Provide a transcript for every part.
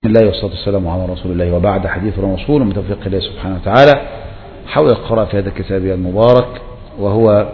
بسم الله والصلاة والسلام على رسول الله، وبعد حديث موصول من توفيق الله سبحانه وتعالى حول القراءة في هذا الكتاب المبارك، وهو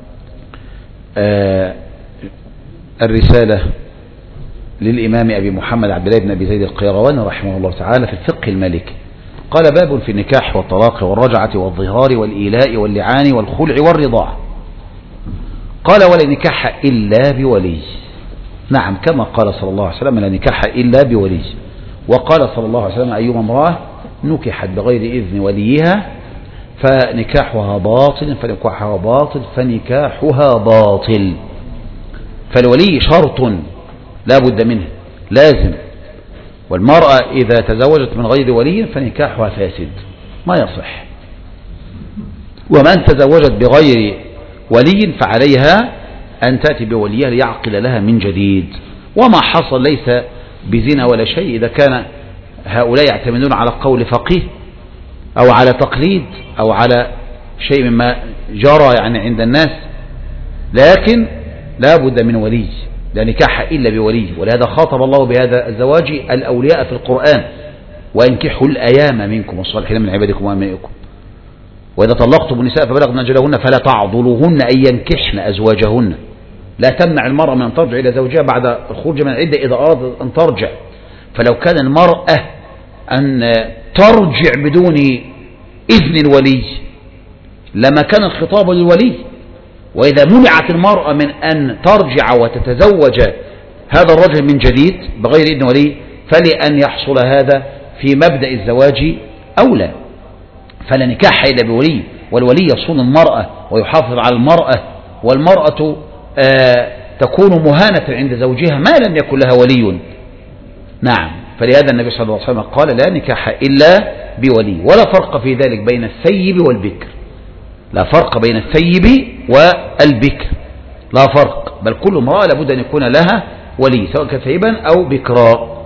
الرسالة للإمام أبي محمد عبد الله بن أبي زيد القيرواني رحمه الله تعالى في الفقه المالكي. قال: باب في النكاح والطلاق والرجعة والظهار والإيلاء واللعان والخلع والرضاع. قال: ولا نكاح إلا بولي. نعم، كما قال صلى الله عليه وسلم: لا نكاح إلا بولي. وقال صلى الله عليه وسلم: أيما امرأة نكحت بغير إذن وليها فنكاحها باطل فنكاحها باطل فنكاحها باطل. فالولي شرط لا بد منه لازم، والمرأة إذا تزوجت من غير ولي فنكاحها فاسد ما يصح. ومن تزوجت بغير ولي فعليها أن تأتي بوليها ليعقل لها من جديد. وما حصل ليس بزنا ولا شيء إذا كان هؤلاء يعتمدون على قول فقيه أو على تقليد أو على شيء مما جرى يعني عند الناس، لكن لا بد من ولي، لا نكاح إلا بولي. ولهذا خاطب الله بهذا الزواج الأولياء في القرآن: وانكحوا الأيام منكم والصالحين من عبادكم وأمائكم وإذا طلقتم النساء فبلغن أجلهن فلا تعضلوهن أن ينكحن أزواجهن. لا تمنع المرأة من أن ترجع إلى زوجها بعد الخروج من العدة إذا أرادت أن ترجع. فلو كان المرأة أن ترجع بدون إذن الولي لما كان الخطاب للولي. وإذا منعت المرأة من أن ترجع وتتزوج هذا الرجل من جديد بغير إذن ولي فلأن يحصل هذا في مبدأ الزواج أولى. فلا نكاح إلا بولي، والولي يصون المرأة ويحافظ على المرأة، والمرأة تكون مهانة عند زوجها ما لم يكن لها ولي. نعم، فلهذا النبي صلى الله عليه وسلم قال: لا نكاح إلا بولي. ولا فرق في ذلك بين الثيب والبكر، لا فرق بين الثيب والبكر، لا فرق، بل كل امرأة لابد أن يكون لها ولي سواء كان ثيبا أو بكرا.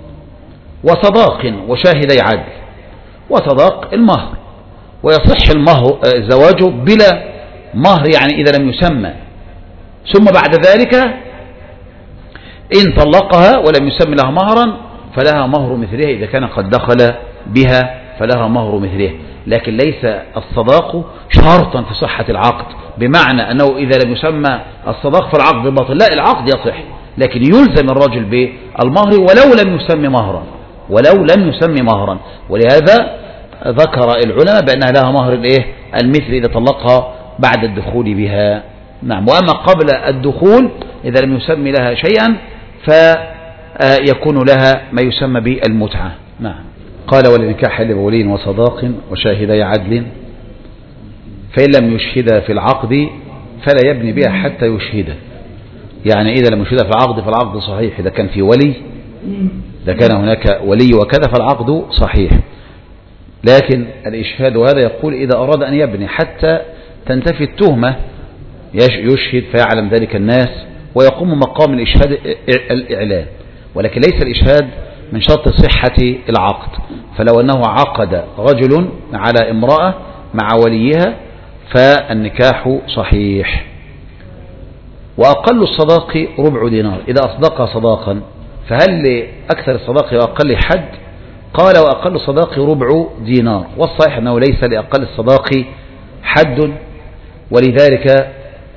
وصداق وشاهدي عدل. وصداق المهر، ويصح المهر الزواج بلا مهر يعني إذا لم يسمى، ثم بعد ذلك إن طلقها ولم يسمى لها مهرا فلها مهر مثلها، إذا كان قد دخل بها فلها مهر مثلها. لكن ليس الصداق شرطا في صحة العقد، بمعنى أنه إذا لم يسمى الصداق فالعقد باطل. لا، العقد يصح لكن يلزم الرجل بالمهر ولو لم يسمي مهرا. ولهذا ذكر العلماء بأنها لها مهر المثل إذا طلقها بعد الدخول بها. نعم. وأما قبل الدخول إذا لم يسمي لها شيئا فيكون لها ما يسمى بالمتعة. نعم. قال: ولنكاح إلا بولي وصداق وشاهدي عدل، فإن لم يشهد في العقد فلا يبني بها حتى يشهد. يعني إذا لم يشهد في العقد فالعقد صحيح، إذا كان في ولي، إذا كان هناك ولي وكذا فالعقد صحيح. لكن الإشهاد هذا يقول إذا أراد أن يبني حتى تنتفي التهمة يشهد فيعلم ذلك الناس ويقوم مقام الإشهاد الإعلان. ولكن ليس الإشهاد من شرط صحة العقد. فلو أنه عقد رجل على امرأة مع وليها فالنكاح صحيح. وأقل الصداق ربع دينار. إذا أصدق صداقا فهل لأكثر الصداق وأقل حد؟ قال: وأقل الصداق ربع دينار. والصحيح أنه ليس لأقل الصداق حد. ولذلك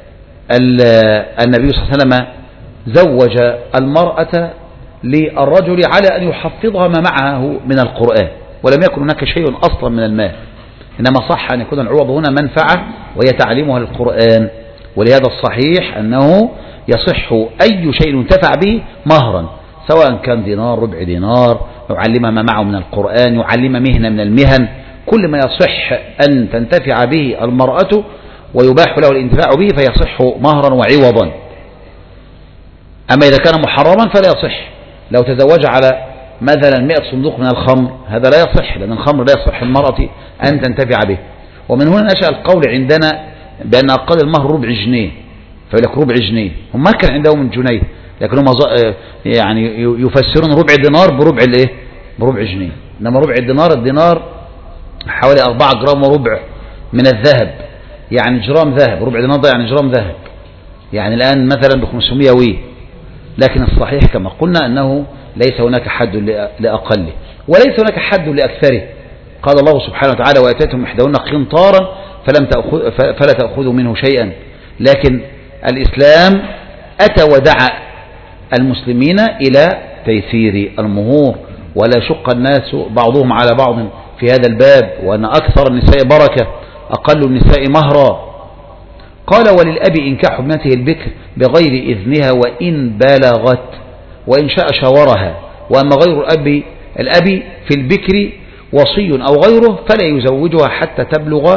النبي صلى الله عليه وسلم زوج المرأة للرجل على أن يحفظها ما معه من القرآن، ولم يكن هناك شيء أصلا من المال، إنما صح أن يكون العوض هنا منفعة وهي تعليمها للقرآن. ولهذا الصحيح أنه يصح أي شيء ينتفع به مهرا، سواء كان دينار ربع دينار، يعلم ما معه من القرآن، يعلم مهنة من المهن، كل ما يصح أن تنتفع به المرأة ويباح له الانتفاع به فيصح مهرا وعوضا. أما إذا كان محرما فلا يصح. لو تزوج على مثلا 100 صندوق من الخمر هذا لا يصح، لأن الخمر لا يصح المرأة أن تنتفع به. ومن هنا نشأ القول عندنا بأن أقل المهر ربع جنيه، فيقول لك ربع جنيه. هم ما كان عندهم من جنيه، لكن هم يعني يفسرون ربع دينار بربع جنيه. إنما ربع الدينار حوالي 4 جرام وربع من الذهب، يعني جرام ذهب. ربع دينار ده يعني جرام ذهب، يعني الآن مثلا ب 500 وي لكن الصحيح كما قلنا أنه ليس هناك حد لأقله وليس هناك حد لأكثره. قال الله سبحانه وتعالى وآتيتهم إحداهن قنطارا فلا تأخذوا منه شيئا. لكن الإسلام أتى ودعا المسلمين إلى تيسير المهور ولا شق الناس بعضهم على بعض في هذا الباب، وأن أكثر النساء بركة أقل النساء مهرا. قال وللأب إنكاح ابنته البكر بغير إذنها وإن بلغت وإن شاء شاورها. وأما غير الأب في البكر وصي أو غيره فلا يزوجها حتى تبلغ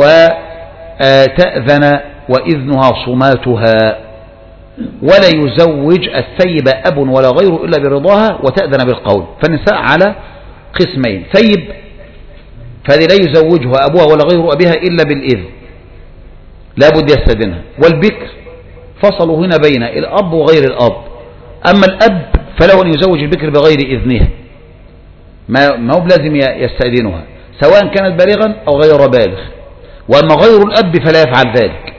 وتأذن وإذنها صماتها. ولا يزوج الثيب أب ولا غيره إلا برضاها وتأذن بالقول. فالنساء على قسمين: ثيب فهذه لا يزوجها أبوها ولا غير أبيها إلا بالإذن، لا بد يستأذنها. والبكر فصلوا هنا بين الأب وغير الأب. أما الأب فله أن يزوج البكر بغير إذنها، ما هو لازم يستأذنها سواء كانت بالغا أو غير بالغ. وأما غير الأب فلا يفعل ذلك.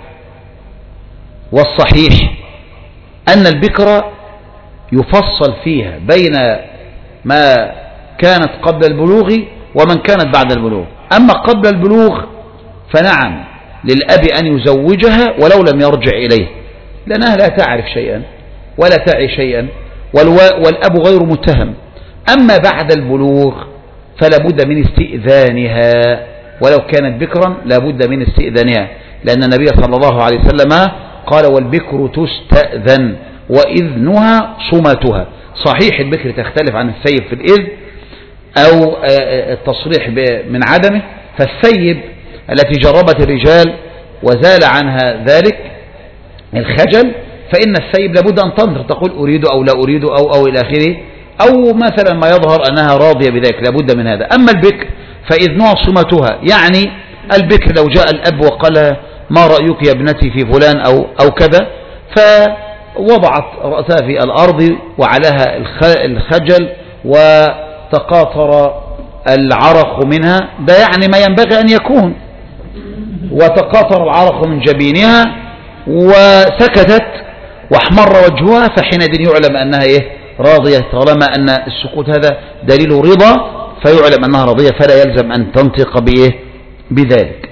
والصحيح أن البكر يفصل فيها بين ما كانت قبل البلوغ ومن كانت بعد البلوغ. أما قبل البلوغ فنعم للأب أن يزوجها ولو لم يرجع إليه، لأنها لا تعرف شيئا ولا تعي شيئا والأب غير متهم. أما بعد البلوغ فلا بد من استئذانها، ولو كانت بكرا لا بد من استئذانها، لأن النبي صلى الله عليه وسلم قال والبكر تستأذن وإذنها صمتها. صحيح البكر تختلف عن الثيب في الإذن أو التصريح من عدمه. فالثيب التي جربت الرجال وزال عنها ذلك الخجل، فإن الثيب لابد أن تنظر تقول أريد أو لا أريد أو إلى آخره، أو مثلا ما يظهر أنها راضية بذلك، لابد من هذا. أما البكر فإذنها صمتها، يعني البكر لو جاء الأب وقال ما رأيك يا ابنتي في فلان أو كذا، فوضعت رأسها في الأرض وعليها الخجل وتقاطر العرق منها، ده يعني ما ينبغي أن يكون، وتقاطر العرق من جبينها وسكتت واحمر وجهها، فحينئذ يعلم أنها راضية، طالما أن السكوت هذا دليل رضا فيعلم أنها راضية، فلا يلزم أن تنطق بذلك.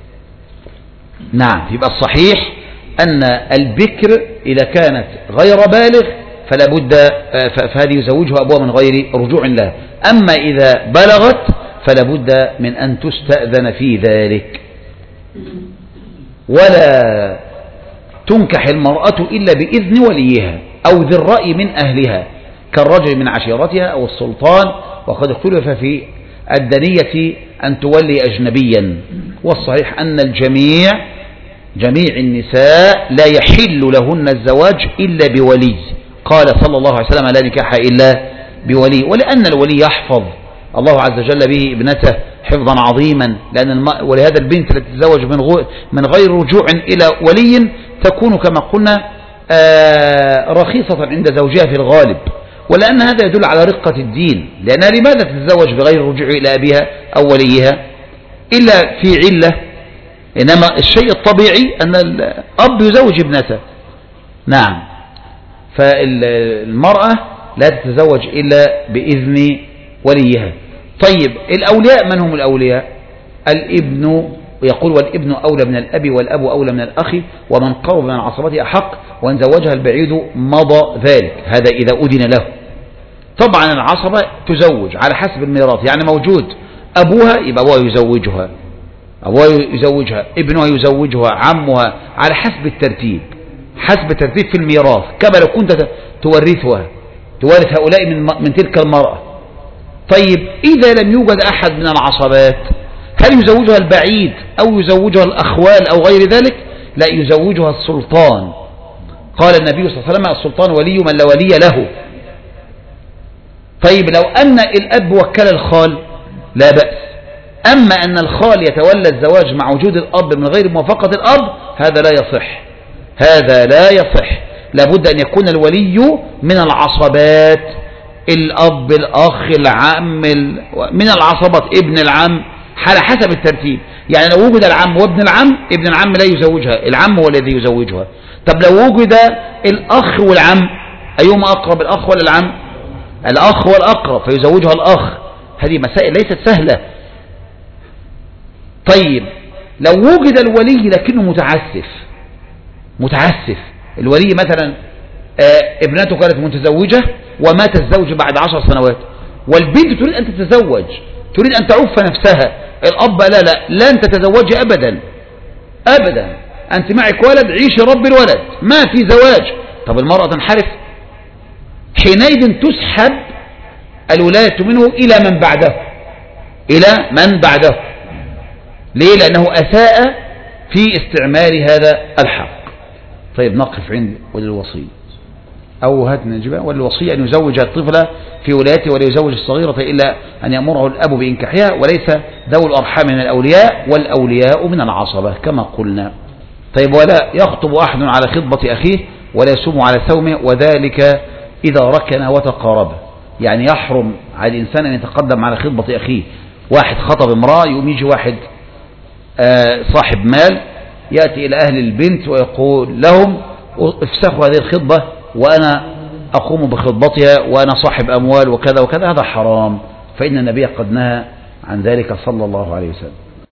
نعم، يبقى الصحيح أن البكر إذا كانت غير بالغ فلا بد فهذه يزوجها أبوها من غير رجوع لها. أما إذا بلغت فلا بد من أن تستأذن في ذلك. ولا تنكح المرأة إلا بإذن وليها أو ذي الرأي من أهلها كالرجل من عشيرتها أو السلطان، وقد اختلف في الدنية أن تولي أجنبيا. والصحيح أن جميع النساء لا يحل لهن الزواج إلا بولي. قال صلى الله عليه وسلم لا نكاح إلا بولي، ولأن الولي يحفظ الله عز وجل به ابنته حفظا عظيما، ولهذا البنت التي تتزوج من غير رجوع إلى ولي تكون كما قلنا رخيصة عند زوجها في الغالب، ولأن هذا يدل على رقة الدين، لأنها لماذا تتزوج بغير رجوع إلى أبيها أو وليها إلا في علة؟ إنما الشيء الطبيعي أن الأب يزوج ابنته. نعم، فالمرأة لا تتزوج إلا بإذن وليها. طيب الأولياء من هم الأولياء؟ الابن، ويقول والابن أولى من الأب والأب أولى من الأخ ومن قرب من عصبته أحق، وإن زوجها البعيد مضى ذلك، هذا إذا أذن له. طبعا العصبة تزوج على حسب الميراث، يعني موجود أبوها يبقى أبوها يزوجها، ابنها يزوجها، عمها، على حسب الترتيب، في الميراث، كما لو كنت تورث هؤلاء من تلك المرأة. طيب إذا لم يوجد أحد من العصبات هل يزوجها البعيد أو يزوجها الأخوال أو غير ذلك؟ لا، يزوجها السلطان. قال النبي صلى الله عليه وسلم السلطان ولي من لا ولي له. طيب لو أن الأب وكل الخال لا بأس، أما أن الخال يتولى الزواج مع وجود الأب من غير موافقة الأب هذا لا يصح. لابد أن يكون الولي من العصبات، الأب، الأخ، العم، من العصبات، ابن العم، على حسب الترتيب. يعني لو وجد العم وابن العم، ابن العم لا يزوجها، العم هو الذي يزوجها. طب لو وجد الأخ والعم أيهما أقرب، الأخ ولا العم؟ الأخ والأقرب، فيزوجها الأخ. هذه مسائل ليست سهلة. طيب لو وجد الولي لكنه متعسف، الولي مثلا ابنته كانت متزوجة ومات الزوج بعد 10 سنوات، والبنت تريد أن تتزوج، تريد أن تعف نفسها، الأب لا لن تتزوجي أبدا، أنت معك ولد، عيشي رب الولد، ما في زواج. طب المرأة تنحرف، حينئذ تسحب الولاية منه إلى من بعده، ليه؟ لأنه أساء في استعمال هذا الحق. طيب نقف عند وللوصي، أو هات نجيبها، وللوصي أن يزوج الطفل في ولايته ولا يزوج الصغيرة إلا أن يأمره الأب بإنكاحها، وليس ذوي الأرحام من الأولياء والأولياء من العصبة كما قلنا. طيب ولا يخطب أحد على خطبة أخيه ولا يصوم على ثومه، وذلك إذا ركن وتقارب. يعني يحرم على الإنسان أن يتقدم على خطبة أخيه، واحد خطب امرأة، يقوم يجي واحد صاحب مال يأتي إلى أهل البنت ويقول لهم افسخوا هذه الخطبة وأنا أقوم بخطبتها وأنا صاحب أموال وكذا وكذا، هذا حرام، فإن النبي قد نهى عن ذلك صلى الله عليه وسلم.